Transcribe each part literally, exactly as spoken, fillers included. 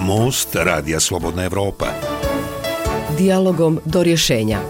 Most Radija Slobodna Evropa. Dijalogom do rješenja.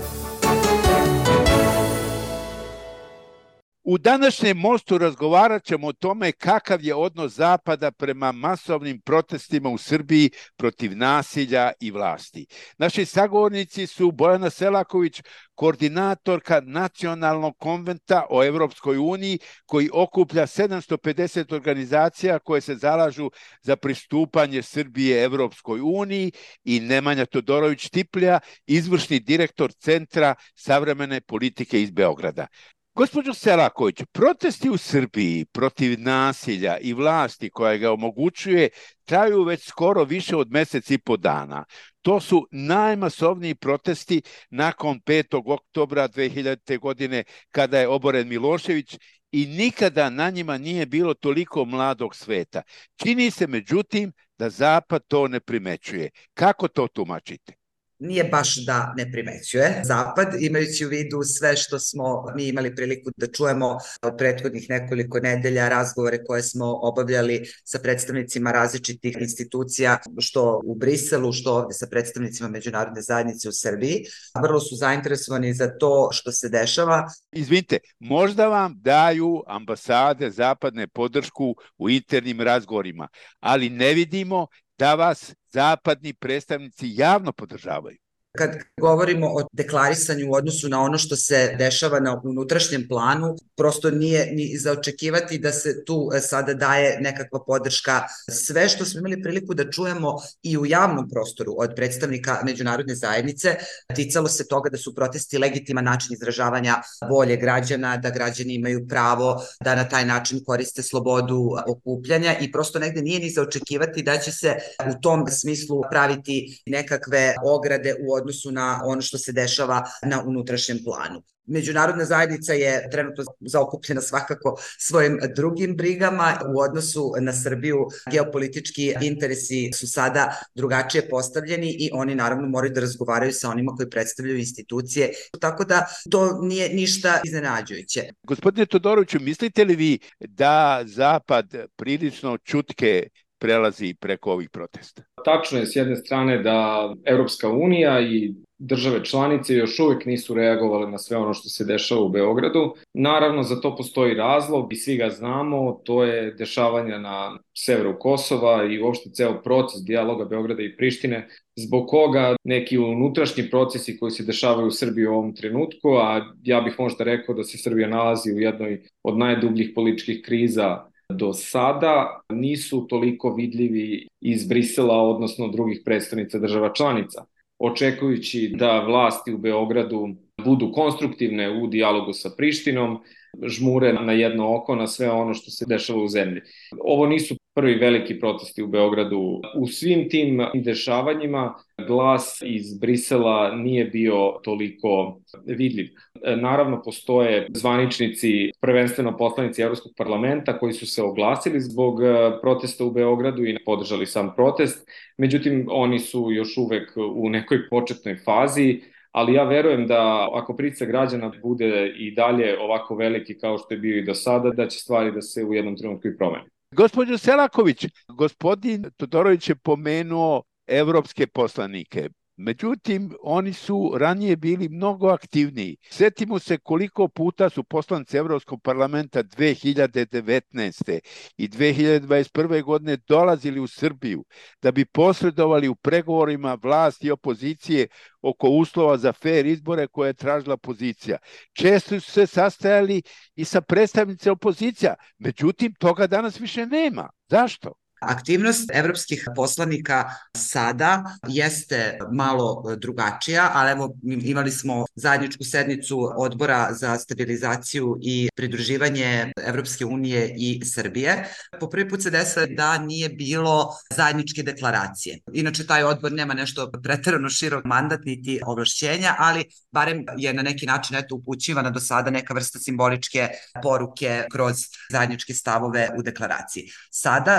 U današnjem Mostu razgovarat ćemo o tome kakav je odnos Zapada prema masovnim protestima u Srbiji protiv nasilja i vlasti. Naši sagovornici su Bojana Selaković, koordinatorka Nacionalnog konventa o Evropskoj uniji, koji okuplja sedamsto pedeset organizacija koje se zalažu za pristupanje Srbije Evropskoj uniji, i Nemanja Todorović-Tiplja, izvršni direktor Centra savremene politike iz Beograda. Gospođo Selaković, protesti u Srbiji protiv nasilja i vlasti koja ga omogućuje traju već skoro više od mjesec i po dana. To su najmasovniji protesti nakon petog oktobra dve hiljadite. godine, kada je oboren Milošević, i nikada na njima nije bilo toliko mladog sveta. Čini se, međutim, da Zapad to ne primećuje. Kako to tumačite? Nije baš da ne primećuje Zapad, imajući u vidu sve što smo mi imali priliku da čujemo od prethodnih nekoliko nedelja, razgovore koje smo obavljali sa predstavnicima različitih institucija, što u Briselu, što ovde sa predstavnicima međunarodne zajednice u Srbiji. Vrlo su zainteresovani za to što se dešava. Izvinite, možda vam daju ambasade zapadne podršku u internim razgovorima, ali ne vidimo da vas zapadni predstavnici javno podržavaju. Kad govorimo o deklarisanju u odnosu na ono što se dešava na unutrašnjem planu, prosto nije ni za očekivati da se tu sada daje nekakva podrška. Sve što smo imali priliku da čujemo i u javnom prostoru od predstavnika međunarodne zajednice ticalo se toga da su protesti legitiman način izražavanja volje građana, da građani imaju pravo da na taj način koriste slobodu okupljanja, i prosto negde nije ni za očekivati da će se u tom smislu praviti nekakve ograde u odnosu na ono što se dešava na unutrašnjem planu. Međunarodna zajednica je trenutno zaokupljena svakako svojim drugim brigama u odnosu na Srbiju. Geopolitički interesi su sada drugačije postavljeni i oni naravno moraju da razgovaraju sa onima koji predstavljaju institucije, tako da to nije ništa iznenađujuće. Gospodine Todoroviću, mislite li vi da Zapad prilično ćutke prelazi preko ovih protesta? Tačno je s jedne strane da Evropska unija i države članice još uvek nisu reagovale na sve ono što se dešava u Beogradu. Naravno, za to postoji razlog i svi ga znamo, to je dešavanja na severu Kosova i uopšte ceo proces dijaloga Beograda i Prištine, zbog koga neki unutrašnji procesi koji se dešavaju u Srbiji u ovom trenutku, a ja bih možda rekao da se Srbija nalazi u jednoj od najdubljih političkih kriza do sada, nisu toliko vidljivi iz Brisela, odnosno drugih predstavnica država članica. Očekujući da vlasti u Beogradu budu konstruktivne u dijalogu sa Prištinom, žmure na jedno oko na sve ono što se dešava u zemlji. Ovo nisu prvi veliki protesti u Beogradu. U svim tim dešavanjima glas iz Brisela nije bio toliko vidljiv. Naravno, postoje zvaničnici, prvenstveno poslanici Evropskog parlamenta, koji su se oglasili zbog protesta u Beogradu i podržali sam protest. Međutim, oni su još uvek u nekoj početnoj fazi, ali ja verujem da ako pritisak građana bude i dalje ovako veliki kao što je bio i do sada, da će stvari da se u jednom trenutku i promene. Gospođo Selaković, gospodin Todorović je pomenuo evropske poslanike. Međutim, oni su ranije bili mnogo aktivniji. Sjetimo se koliko puta su poslanici Evropskog parlamenta dve hiljade devetnaeste. i dve hiljade dvadeset prve. godine dolazili u Srbiju da bi posredovali u pregovorima vlasti i opozicije oko uslova za fer izbore koje je tražila opozicija. Često su se sastajali i sa predstavnicima opozicija. Međutim, toga danas više nema. Zašto? Aktivnost evropskih poslanika sada jeste malo drugačija, ali evo imali smo zajedničku sednicu Odbora za stabilizaciju i pridruživanje Evropske unije i Srbije. Po prvi put se desilo da nije bilo zajedničke deklaracije. Inače, taj odbor nema nešto preterano širok mandat niti ovlašćenja, ali barem je na neki način eto, upućivana do sada neka vrsta simboličke poruke kroz zajedničke stavove u deklaraciji. Sada nije bilo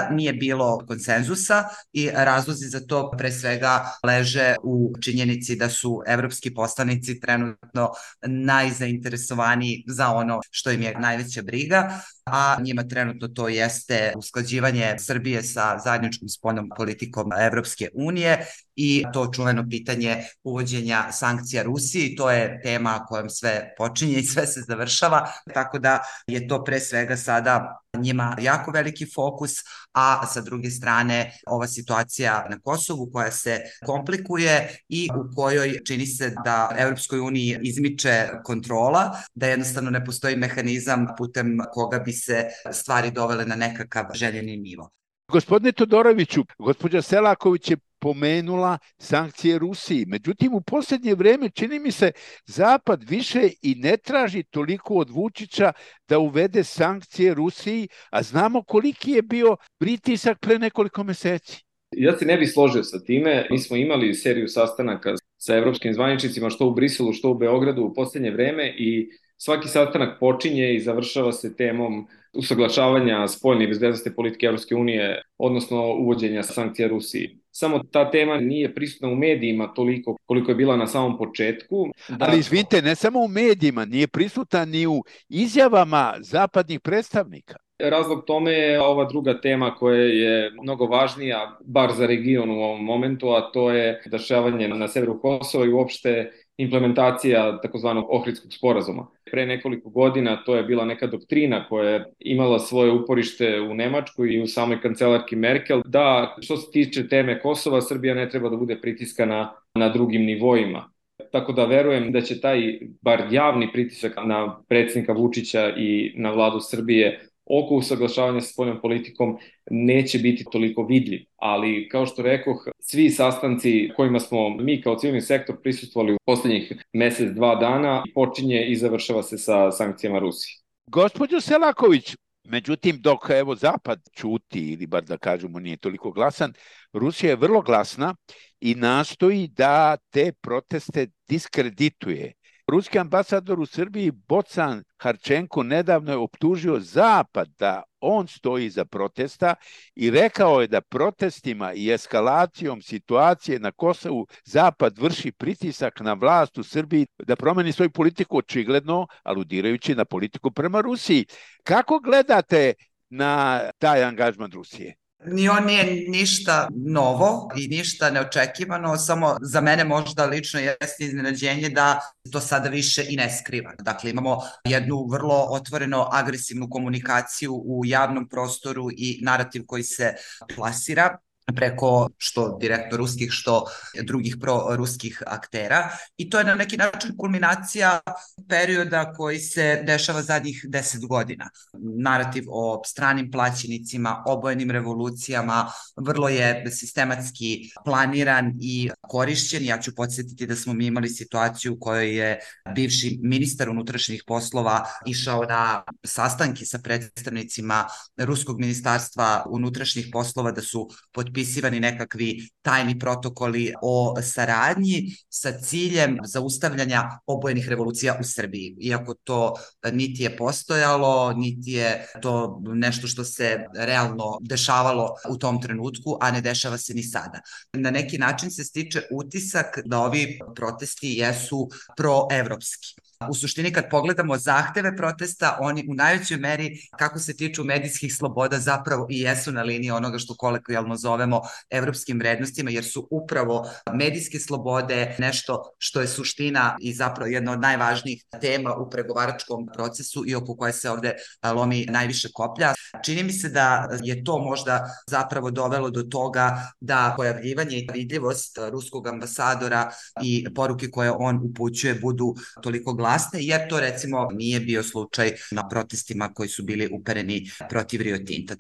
bilo konsenzusa i razlozi za to pre svega leže u činjenici da su evropski poslanici trenutno najzainteresovaniji za ono što im je najveća briga, a njima trenutno to jeste usklađivanje Srbije sa zajedničkom spoljnom politikom Evropske unije i to čuveno pitanje uvođenja sankcija Rusiji. To je tema kojom sve počinje i sve se završava, tako da je to pre svega sada njima jako veliki fokus, a sa druge strane ova situacija na Kosovu koja se komplikuje i u kojoj čini se da Evropskoj uniji izmiče kontrola, da jednostavno ne postoji mehanizam putem koga bi se stvari dovele na nekakav željeni nivo. Gospodine Todoroviću, gospođa Selaković je pomenula sankcije Rusiji. Međutim, u posljednje vreme čini mi se Zapad više i ne traži toliko od Vučića da uvede sankcije Rusiji, a znamo koliki je bio pritisak pre nekoliko meseci. Ja se ne bih složio sa time. Mi smo imali seriju sastanaka sa evropskim zvaničnicima, što u Briselu, što u Beogradu u posljednje vreme i svaki sastanak počinje i završava se temom usaglašavanja spoljne i bezbednosne politike Evropske unije, odnosno uvođenja sankcija Rusiji. Samo ta tema nije prisutna u medijima toliko koliko je bila na samom početku. Da... Ali izvinite, ne samo u medijima, nije prisutna ni u izjavama zapadnih predstavnika. Razlog tome je ova druga tema koja je mnogo važnija, bar za region u ovom momentu, a to je dešavanje na severu Kosova i uopšte implementacija takozvanog Ohridskog sporazuma. Pre nekoliko godina to je bila neka doktrina koja je imala svoje uporište u Nemačkoj i u samoj kancelarki Merkel, da što se tiče teme Kosova, Srbija ne treba da bude pritiskana na drugim nivoima. Tako da verujem da će taj bar javni pritisak na predsjednika Vučića i na vladu Srbije oko usaglašavanja sa spoljnom politikom neće biti toliko vidljiv. Ali, kao što rekoh, svi sastanci kojima smo mi kao civilni sektor prisustvovali u poslednjih mesec, dva dana, počinje i završava se sa sankcijama Rusije. Gospođo Selaković, međutim, dok evo Zapad ćuti, ili bar da kažemo nije toliko glasan, Rusija je vrlo glasna i nastoji da te proteste diskredituje. Ruski ambasador u Srbiji Bocan Harčenko nedavno je optužio Zapad da on stoji iza protesta i rekao je da protestima i eskalacijom situacije na Kosovu Zapad vrši pritisak na vlast u Srbiji da promeni svoju politiku, očigledno aludirajući na politiku prema Rusiji. Kako gledate na taj angažman Rusije? Ni on nije ništa novo i ništa neočekivano, samo za mene možda lično jeste iznenađenje da to sada više i ne skriva. Dakle, imamo jednu vrlo otvoreno agresivnu komunikaciju u javnom prostoru i narativ koji se plasira preko što direktno ruskih, što drugih proruskih aktera i to je na neki način kulminacija perioda koji se dešava zadnjih deset godina. Narativ o stranim plaćenicima, obojenim revolucijama vrlo je sistematski planiran i korišćen. Ja ću podsjetiti da smo mi imali situaciju u kojoj je bivši ministar unutrašnjih poslova išao na sastanke sa predstavnicima Ruskog ministarstva unutrašnjih poslova, da su potpisali potpisivani nekakvi tajni protokoli o saradnji sa ciljem zaustavljanja obojenih revolucija u Srbiji. Iako to niti je postojalo, niti je to nešto što se realno dešavalo u tom trenutku, a ne dešava se ni sada. Na neki način se stiče utisak da ovi protesti jesu proevropski. U suštini kad pogledamo zahteve protesta, oni u najvećoj meri, kako se tiču medijskih sloboda, zapravo i jesu na liniji onoga što kolokvijalno zovemo evropskim vrednostima, jer su upravo medijske slobode nešto što je suština i zapravo jedna od najvažnijih tema u pregovaračkom procesu i oko koje se ovde lomi najviše koplja. Čini mi se da je to možda zapravo dovelo do toga da pojavljivanje i vidljivost ruskog ambasadora i poruke koje on upućuje budu toliko glasne, jer to recimo nije bio slučaj na protestima koji su bili upereni protiv Rio Tinta.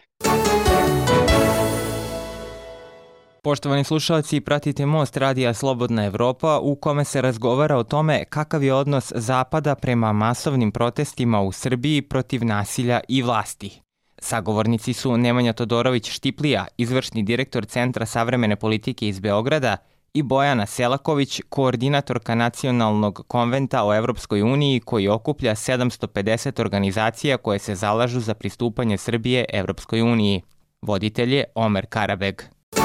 Poštovani slušalci, pratite Most radija Slobodna Evropa u kome se razgovara o tome kakav je odnos Zapada prema masovnim protestima u Srbiji protiv nasilja i vlasti. Sagovornici su Nemanja Todorović-Štiplija, izvršni direktor Centra savremene politike iz Beograda, i Bojana Selaković, koordinatorka Nacionalnog konventa o Evropskoj uniji koji okuplja sedamsto pedeset organizacija koje se zalažu za pristupanje Srbije Evropskoj uniji. Voditelj je Omer Karabeg.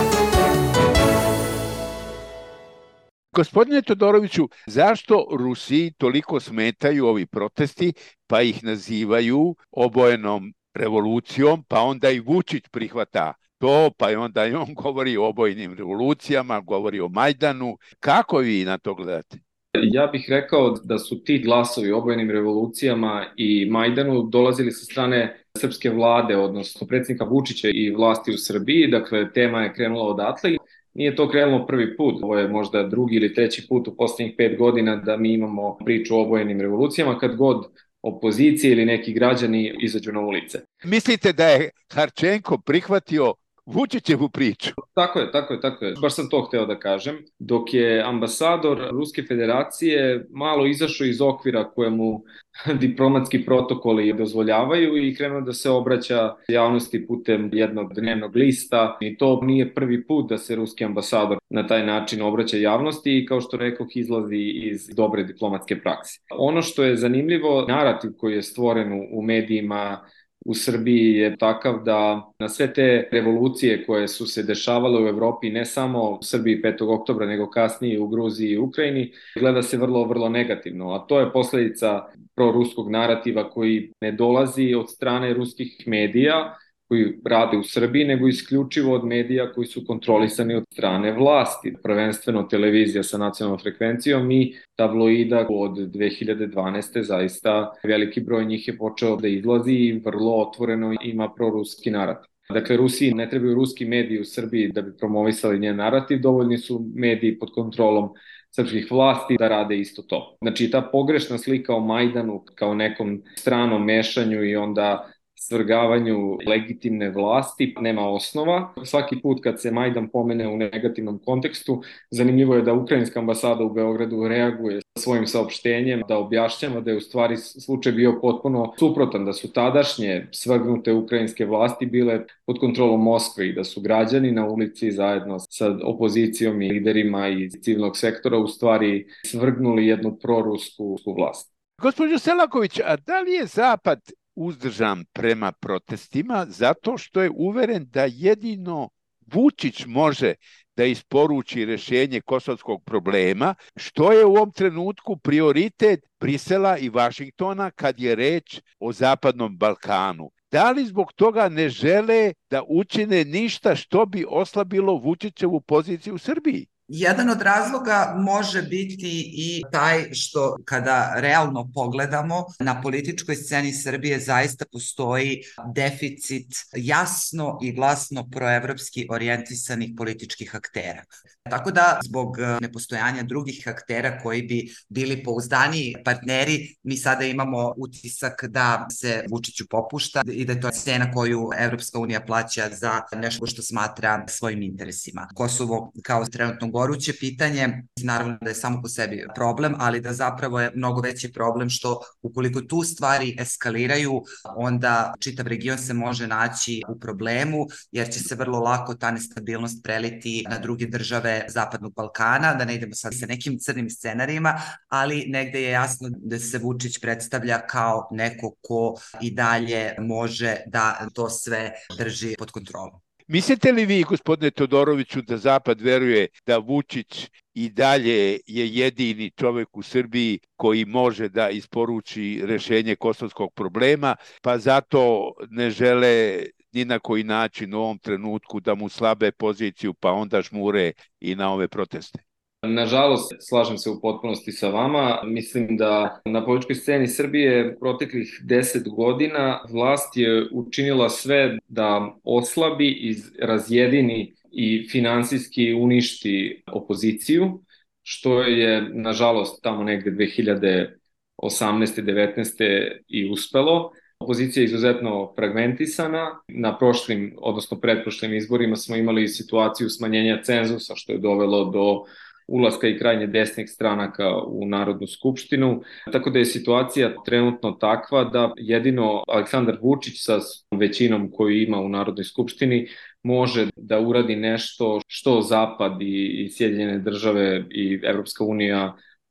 Gospodine Todoroviću, zašto Rusiji toliko smetaju ovi protesti, pa ih nazivaju obojenom revolucijom, pa onda i Vučić prihvata to, pa i onda i on govori o obojenim revolucijama, govori o Majdanu. Kako vi na to gledate? Ja bih rekao da su ti glasovi o obojenim revolucijama i Majdanu dolazili sa strane srpske vlade, odnosno predsjednika Vučića i vlasti u Srbiji. Dakle, tema je krenula odatle. Nije to krenulo prvi put, ovo je možda drugi ili treći put u posljednjih pet godina da mi imamo priču o obojenim revolucijama kad god opozicije ili neki građani izađu na ulice. Mislite da je Harčenko prihvatio Vučićevu priču? Tako je, tako je, tako je. Baš sam to hteo da kažem. Dok je ambasador Ruske federacije malo izašao iz okvira koje mu diplomatski protokoli dozvoljavaju i krenuo da se obraća javnosti putem jednog dnevnog lista. I to nije prvi put da se ruski ambasador na taj način obraća javnosti i kao što rekoh izlazi iz dobre diplomatske prakse. Ono što je zanimljivo, narativ koji je stvoren u medijima u Srbiji je takav da na sve te revolucije koje su se dešavale u Evropi, ne samo u Srbiji petog oktobra, nego kasnije u Gruziji i Ukrajini, gleda se vrlo, vrlo negativno. A to je posledica proruskog narativa koji ne dolazi od strane ruskih medija koji rade u Srbiji, nego isključivo od medija koji su kontrolisani od strane vlasti. Prvenstveno televizija sa nacionalnom frekvencijom i tabloida od dve hiljade dvanaeste. Zaista veliki broj njih je počeo da izlazi i vrlo otvoreno ima proruski narativ. Dakle, Rusiji ne trebaju ruski mediji u Srbiji da bi promovisali njen narativ, dovoljni su mediji pod kontrolom srpskih vlasti da rade isto to. Znači, ta pogrešna slika o Majdanu kao nekom stranom mešanju i onda svrgavanju legitimne vlasti nema osnova. Svaki put kad se Majdan pomene u negativnom kontekstu, zanimljivo je da ukrajinska ambasada u Beogradu reaguje svojim saopštenjem, da objašnjava da je u stvari slučaj bio potpuno suprotan, da su tadašnje svrgnute ukrajinske vlasti bile pod kontrolom Moskve i da su građani na ulici zajedno sa opozicijom i liderima iz civilnog sektora u stvari svrgnuli jednu prorusku vlast. Gospođo Selaković, a da li je Zapad uzdržan prema protestima zato što je uveren da jedino Vučić može da isporuči rešenje kosovskog problema, što je u ovom trenutku prioritet Brisela i Vašingtona kad je reč o Zapadnom Balkanu? Da li zbog toga ne žele da učine ništa što bi oslabilo Vučićevu poziciju u Srbiji? Jedan od razloga može biti i taj što kada realno pogledamo na političkoj sceni Srbije zaista postoji deficit jasno i glasno proevropski orijentisanih političkih aktera. Tako da zbog nepostojanja drugih aktera koji bi bili pouzdaniji partneri, mi sada imamo utisak da se Vučiću popušta i da je to cena koju Evropska unija plaća za nešto što smatra svojim interesima. Kosovo kao trenutno goruće pitanje, naravno da je samo po sebi problem, ali da zapravo je mnogo veći problem što ukoliko tu stvari eskaliraju, onda čitav region se može naći u problemu, jer će se vrlo lako ta nestabilnost preliti na druge države Zapadnog Balkana, da ne idemo sad sa nekim crnim scenarijima, ali negde je jasno da se Vučić predstavlja kao neko ko i dalje može da to sve drži pod kontrolom. Mislite li vi, gospodine Todoroviću, da Zapad veruje da Vučić i dalje je jedini čovek u Srbiji koji može da isporuči rešenje kosovskog problema, pa zato ne žele ni na koji način u ovom trenutku da mu slabe poziciju, pa onda žmure i na ove proteste? Nažalost, slažem se u potpunosti sa vama. Mislim da na političkoj sceni Srbije proteklih deset godina vlast je učinila sve da oslabi i razjedini i finansijski uništi opoziciju, što je, nažalost, tamo negde dve hiljade osamnaeste devetnaeste i uspelo. Opozicija je izuzetno fragmentisana. Na prošlim, odnosno pretprošlim izborima smo imali situaciju smanjenja cenzusa, što je dovelo do ulaska i krajnje desnih stranaka u Narodnu skupštinu. Tako da je situacija trenutno takva da jedino Aleksandar Vučić sa većinom koju ima u Narodnoj skupštini može da uradi nešto što Zapad i Sjedinjene države i Evropska unija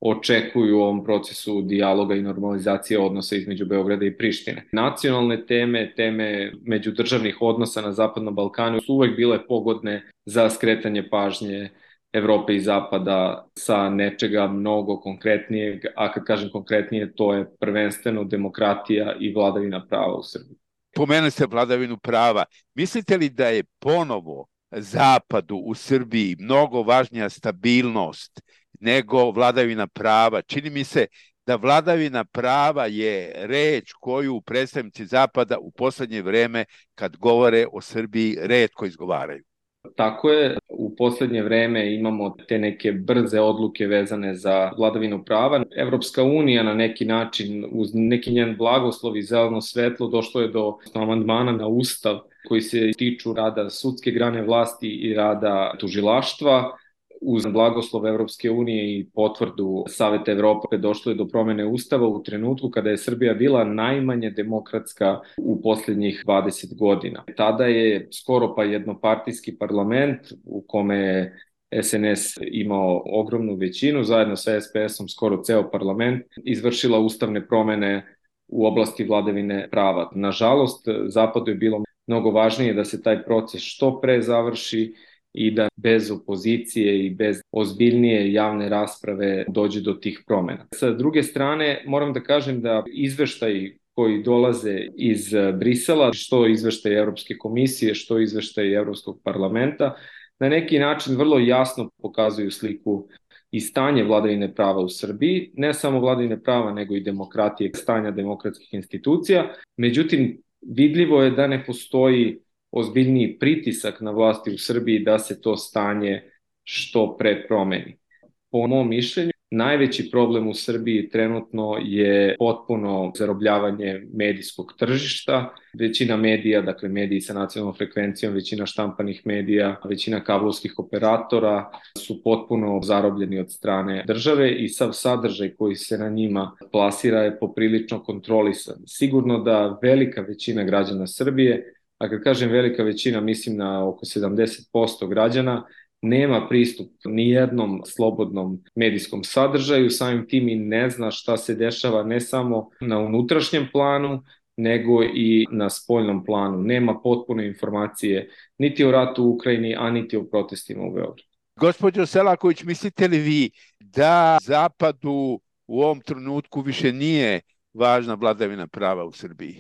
očekuju u ovom procesu dijaloga i normalizacije odnosa između Beograda i Prištine. Nacionalne teme, teme međudržavnih odnosa na Zapadnom Balkanu su uvek bile pogodne za skretanje pažnje Evrope i Zapada sa nečega mnogo konkretnijeg, a kad kažem konkretnije, to je prvenstveno demokratija i vladavina prava u Srbiji. Pomenuli ste vladavinu prava. Mislite li da je ponovo Zapadu u Srbiji mnogo važnija stabilnost nego vladavina prava? Čini mi se da vladavina prava je reč koju predstavnici Zapada u poslednje vreme, kad govore o Srbiji, retko izgovaraju. Tako je, u poslednje vreme imamo te neke brze odluke vezane za vladavinu prava. Evropska unija na neki način, uz neki njen blagoslov i zeleno svetlo, došlo je do amandmana na Ustav koji se tiču rada sudske grane vlasti i rada tužilaštva. Uz blagoslov Evropske unije i potvrdu Saveta Evrope došlo je do promene Ustava u trenutku kada je Srbija bila najmanje demokratska u posljednjih dvadeset godina. Tada je skoro pa jednopartijski parlament u kome je S N S imao ogromnu većinu, zajedno sa S P S-om skoro ceo parlament, izvršila ustavne promene u oblasti vladavine prava. Nažalost, Zapadu je bilo mnogo važnije da se taj proces što pre završi i da bez opozicije i bez ozbiljnije javne rasprave dođe do tih promena. Sa druge strane, moram da kažem da izveštaji koji dolaze iz Brisela, što izveštaji Evropske komisije, što izveštaji Evropskog parlamenta, na neki način vrlo jasno pokazuju sliku i stanje vladavine prava u Srbiji, ne samo vladavine prava, nego i demokratije, stanja demokratskih institucija. Međutim, vidljivo je da ne postoji ozbiljniji pritisak na vlasti u Srbiji da se to stanje što pre promeni. Po mom mišljenju, najveći problem u Srbiji trenutno je potpuno zarobljavanje medijskog tržišta. Većina medija, dakle mediji sa nacionalnom frekvencijom, većina štampanih medija, većina kablovskih operatora su potpuno zarobljeni od strane države i sav sadržaj koji se na njima plasira je poprilično kontrolisan. Sigurno da velika većina građana Srbije, a kad kažem velika većina, mislim na oko sedamdeset posto građana, nema pristup ni jednom slobodnom medijskom sadržaju, samim tim i ne zna šta se dešava ne samo na unutrašnjem planu, nego i na spoljnom planu. Nema potpune informacije niti o ratu u Ukrajini, a niti o protestima u Beogradu. Gospođo Selaković, mislite li vi da Zapadu u ovom trenutku više nije važna vladavina prava u Srbiji?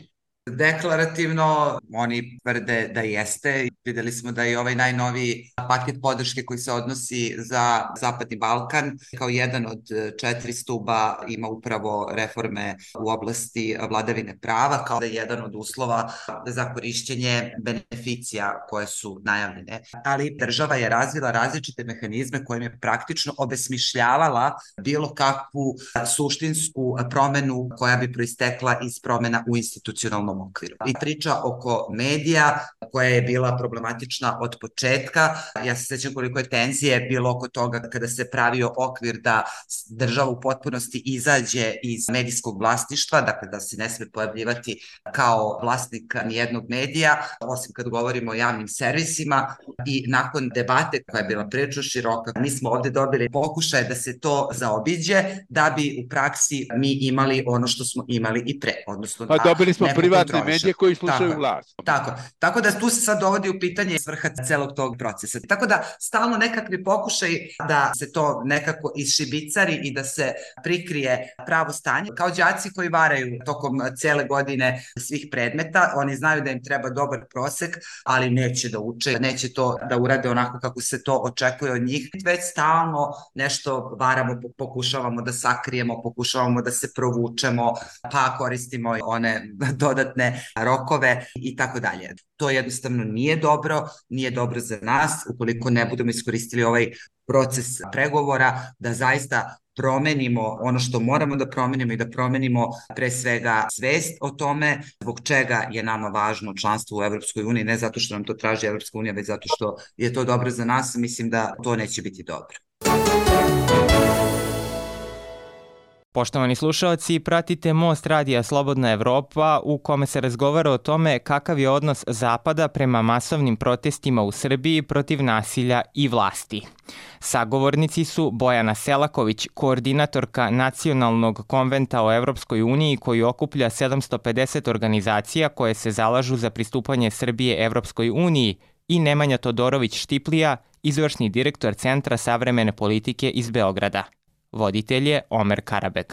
Deklarativno oni tvrde da jeste. Videli smo da je ovaj najnoviji paket podrške koji se odnosi za Zapadni Balkan kao jedan od četiri stuba ima upravo reforme u oblasti vladavine prava kao da je jedan od uslova za korišćenje beneficija koje su najavljene. Ali država je razvila različite mehanizme kojim je praktično obesmišljavala bilo kakvu suštinsku promenu koja bi proistekla iz promena u institucionalnom okviru. I priča oko medija koja je bila problematična od početka. Ja se sećam koliko je tenzije bilo oko toga kada se pravio okvir da država u potpunosti izađe iz medijskog vlasništva, dakle da se ne sme pojavljivati kao vlasnik nijednog medija, osim kad govorimo o javnim servisima. I nakon debate koja je bila prilično široka, mi smo ovde dobili pokušaje da se to zaobiđe, da bi u praksi mi imali ono što smo imali i pre. Odnosno, pa dobili smo privatne medije koji slušaju tako, vlast. Tako, tako da tu se sad dovodi u pitanje svrha celog tog procesa. Tako da stalno nekakvi pokušaj da se to nekako isšibicari i da se prikrije pravo stanje. Kao đaci koji varaju tokom cele godine svih predmeta, oni znaju da im treba dobar prosek, ali neće da uče, neće to da urade onako kako se to očekuje od njih. Već stalno nešto varamo, pokušavamo da sakrijemo, pokušavamo da se provučemo, pa koristimo one dodatne rokove i tako dalje. To jednostavno nije dobro, nije dobro za nas ukoliko ne budemo iskoristili ovaj proces pregovora da zaista promenimo ono što moramo da promenimo i da promenimo pre svega svest o tome zbog čega je nama važno članstvo u Evropskoj uniji, ne zato što nam to traži Evropska unija, već zato što je to dobro za nas. Mislim da to neće biti dobro. Poštovani slušalci, pratite Most radija Slobodna Evropa u kome se razgovara o tome kakav je odnos Zapada prema masovnim protestima u Srbiji protiv nasilja i vlasti. Sagovornici su Bojana Selaković, koordinatorka Nacionalnog konventa o Evropskoj uniji koji okuplja sedamsto pedeset organizacija koje se zalažu za pristupanje Srbije Evropskoj uniji, i Nemanja Todorović-Štiplija, izvršni direktor Centra savremene politike iz Beograda. Voditelj je Omer Karabeg.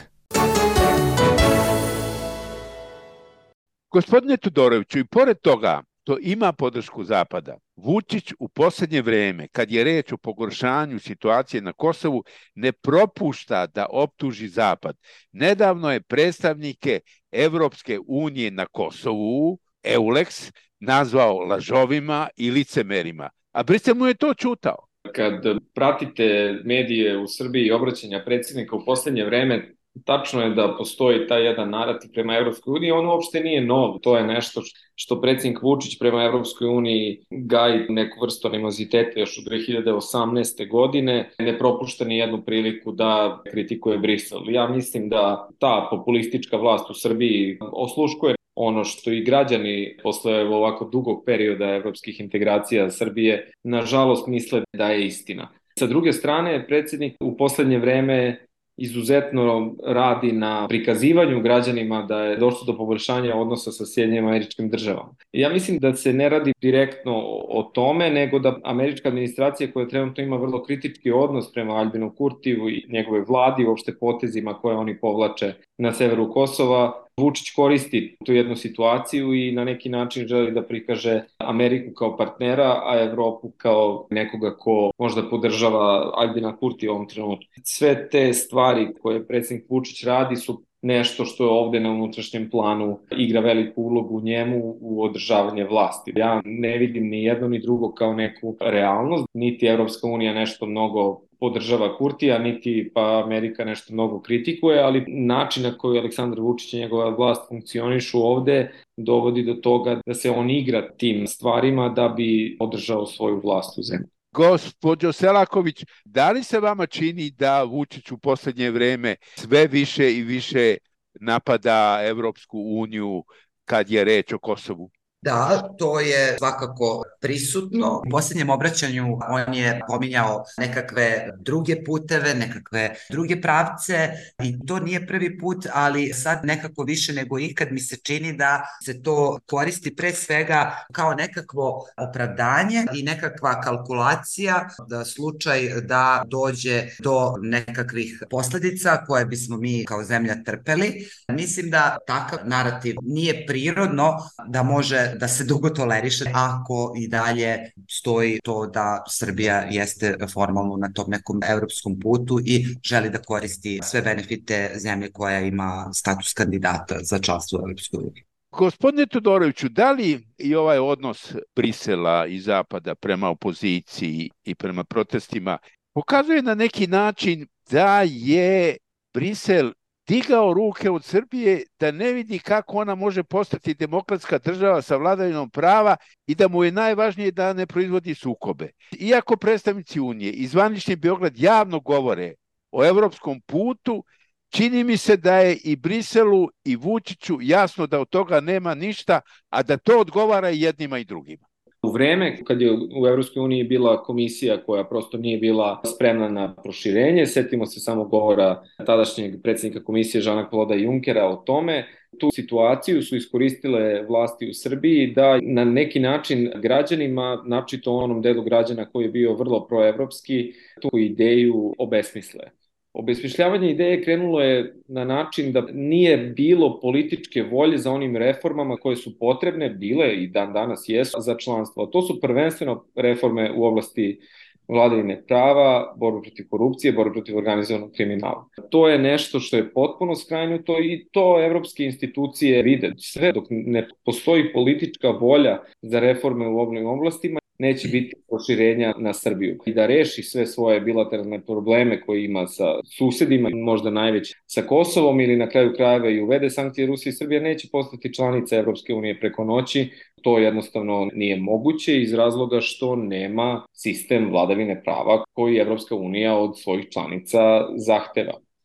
Gospodine Todoroviću, i pored toga to ima podršku Zapada. Vučić u posljednje vreme, kad je reč o pogoršanju situacije na Kosovu, ne propušta da optuži Zapad. Nedavno je predstavnike Evropske unije na Kosovu, EULEX, nazvao lažovima i licemerima, a Brisel mu je to ćutao. Kad pratite medije u Srbiji i obraćanja predsjednika u poslednje vreme, tačno je da postoji taj jedan narativ prema Evropskoj uniji, on uopšte nije nov, to je nešto što predsjednik Vučić prema Evropskoj uniji gaji neku vrstu animoziteta još od dve hiljade osamnaeste. godine, ne propušta ni jednu priliku da kritikuje Brisel. Ja mislim da ta populistička vlast u Srbiji osluškuje ono što i građani posle ovako dugog perioda evropskih integracija Srbije nažalost misle da je istina. Sa druge strane, predsjednik u poslednje vreme izuzetno radi na prikazivanju građanima da je došlo do poboljšanja odnosa sa Sjedinjenim Američkim Državama. Ja mislim da se ne radi direktno o tome, nego da američka administracija koja trenutno ima vrlo kritički odnos prema Aljbinu Kurtiju i njegove vladi, uopšte potezima koje oni povlače na severu Kosova, Vučić koristi tu jednu situaciju i na neki način želi da prikaže Ameriku kao partnera, a Evropu kao nekoga ko možda podržava Aljbina Kurtija u ovom trenutku. Sve te stvari koje predsjednik Vučić radi su nešto što je ovde na unutrašnjem planu igra veliku ulogu u njemu u održavanje vlasti. Ja ne vidim ni jedno ni drugo kao neku realnost, niti Evropska unija nešto mnogo podržava Kurtija, niti pa Amerika nešto mnogo kritikuje, ali način na koji Aleksandar Vučić i njegova vlast funkcionišu ovde dovodi do toga da se on igra tim stvarima da bi održao svoju vlast u zemlji. Gospođo Selaković, da li se vama čini da Vučić u poslednje vreme sve više i više napada Evropsku uniju kad je reč o Kosovu? Da, to je svakako prisutno. U posljednjem obraćanju on je pominjao nekakve druge puteve, nekakve druge pravce i to nije prvi put, ali sad nekako više nego ikad mi se čini da se to koristi pre svega kao nekakvo opravdanje i nekakva kalkulacija da slučaj da dođe do nekakvih posledica koje bismo mi kao zemlja trpeli. Mislim da takav narativ nije prirodno da može da se dugo toleriše ako i dalje stoji to da Srbija jeste formalno na tom nekom evropskom putu i želi da koristi sve benefite zemlje koja ima status kandidata za članstvo u Evropskoj uniji. Gospodine Todoroviću, da li i ovaj odnos Brisela i Zapada prema opoziciji i prema protestima pokazuje na neki način da je Brisel digao ruke od Srbije, da ne vidi kako ona može postati demokratska država sa vladavinom prava i da mu je najvažnije da ne proizvodi sukobe. Iako predstavnici Unije i zvanični Beograd javno govore o evropskom putu, čini mi se da je i Briselu i Vučiću jasno da od toga nema ništa, a da to odgovara i jednima i drugima. U vreme kad je u Evropskoj uniji bila komisija koja prosto nije bila spremna na proširenje, setimo se samo govora tadašnjeg predsjednika komisije Žana-Kloda Junkera o tome, tu situaciju su iskoristile vlasti u Srbiji da na neki način građanima, načito onom delu građana koji je bio vrlo proevropski, tu ideju obesmisle. Obesmišljavanje ideje krenulo je na način da nije bilo političke volje za onim reformama koje su potrebne, bile i dan danas jesu za članstvo. To su prvenstveno reforme u oblasti vladavine prava, borbe protiv korupcije, borbe protiv organizovanog kriminala. To je nešto što je potpuno skrajnuto i to evropske institucije vide. Sve dok ne postoji politička volja za reforme u ovim oblastima, neće biti proširenja na Srbiju. I da reši sve svoje bilateralne probleme koje ima sa susedima, možda najveć sa Kosovom ili na kraju krajeva i uvede sankcije Rusije i Srbije, neće postati članica Evropske unije preko noći. To jednostavno nije moguće iz razloga što nema sistem vladavine prava koji Evropska unija od svojih članica zahteva.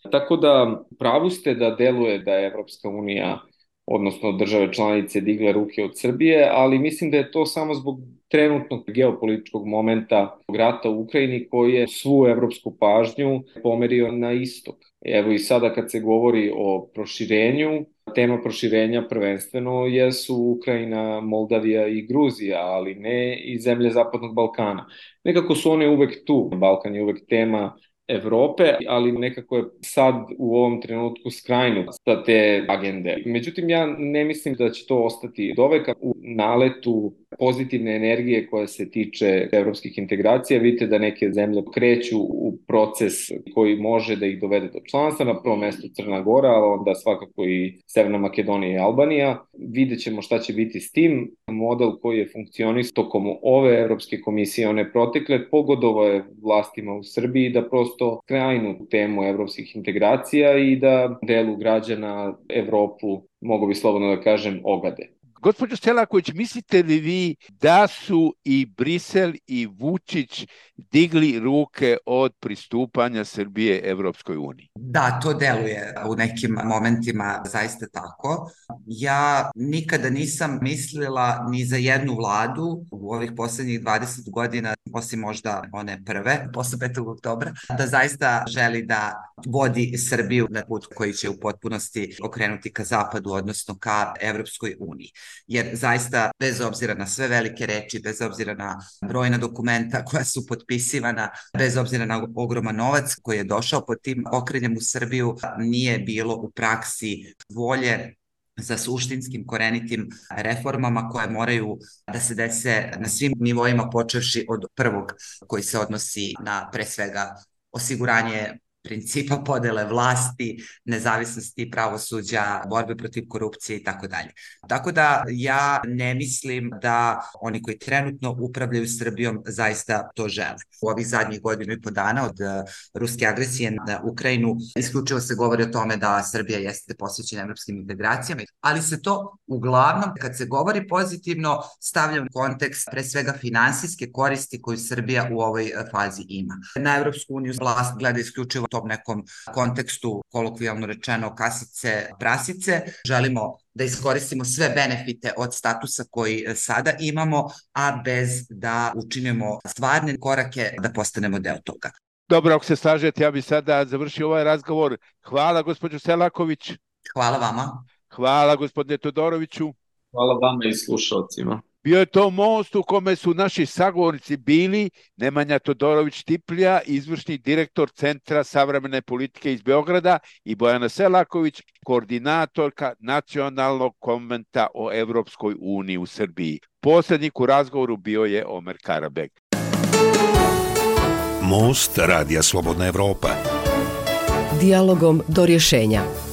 Tako da pravu ste da deluje da je Evropska unija, odnosno države članice, digle ruke od Srbije, ali mislim da je to samo zbog trenutnog geopolitičkog momenta rata u Ukrajini koji je svu evropsku pažnju pomerio na istok. Evo i sada kad se govori o proširenju, tema proširenja prvenstveno jesu Ukrajina, Moldavija i Gruzija, ali ne i zemlje Zapadnog Balkana. Nekako su one uvek tu, Balkan je uvek tema Evrope, ali nekako je sad u ovom trenutku skrajnut sa te agende. Međutim, ja ne mislim da će to ostati doveka u naletu pozitivne energije koja se tiče evropskih integracija. Vidite da neke zemlje kreću u proces koji može da ih dovede do članstva, na prvom mestu Crna Gora, ali onda svakako i Severna Makedonija i Albanija. Vidjet ćemo šta će biti s tim. Model koji je funkcionisao tokom ove Evropske komisije, one protekle, pogodovao je vlastima u Srbiji da prosto krajnu temu evropskih integracija i da delu građana Evropu, mogu bi slobodno da kažem, ogade. Gospođo Selaković, mislite li vi da su i Brisel i Vučić digli ruke od pristupanja Srbije Evropskoj uniji? Da, to deluje u nekim momentima zaista tako. Ja nikada nisam mislila ni za jednu vladu u ovih poslednjih dvadeset godina, osim možda one prve, posle petog oktobra, da zaista želi da vodi Srbiju na put koji će u potpunosti okrenuti ka zapadu, odnosno ka Evropskoj uniji. Jer zaista, bez obzira na sve velike reči, bez obzira na brojna dokumenta koja su potpisivana, bez obzira na ogroman novac koji je došao pod tim okrenjem u Srbiju, nije bilo u praksi volje za suštinskim, korenitim reformama koje moraju da se dese na svim nivoima, počevši od prvog koji se odnosi na pre svega osiguranje principa podele vlasti, nezavisnosti pravosuđa, borbe protiv korupcije i tako dalje. Tako da ja ne mislim da oni koji trenutno upravljaju Srbijom zaista to žele. U ovih zadnjih godinu i po dana od ruske agresije na Ukrajinu isključivo se govori o tome da Srbija jeste posvećena evropskim integracijama, ali se to uglavnom, kad se govori pozitivno, stavlja u kontekst pre svega finansijske koristi koju Srbija u ovoj fazi ima. Na Evropsku uniju vlast gleda isključivo tom nekom kontekstu, kolokvijalno rečeno, kasice, prasice. Želimo da iskoristimo sve benefite od statusa koji sada imamo, a bez da učinimo stvarne korake da postanemo deo toga. Dobro, ako se slažete, ja bih sada završio ovaj razgovor. Hvala, gospođo Selaković. Hvala vama. Hvala, gospodine Todoroviću. Hvala vama i slušalcima. Bio je to most u kome su naši sagovornici bili Nemanja Todorović-Tiplja, izvršni direktor Centra savremene politike iz Beograda, i Bojana Selaković, koordinatorka Nacionalnog konventa o Evropskoj uniji u Srbiji. Posrednik u razgovoru bio je Omer Karabek. Most Radija Slobodna Evropa. Dijalogom do rješenja.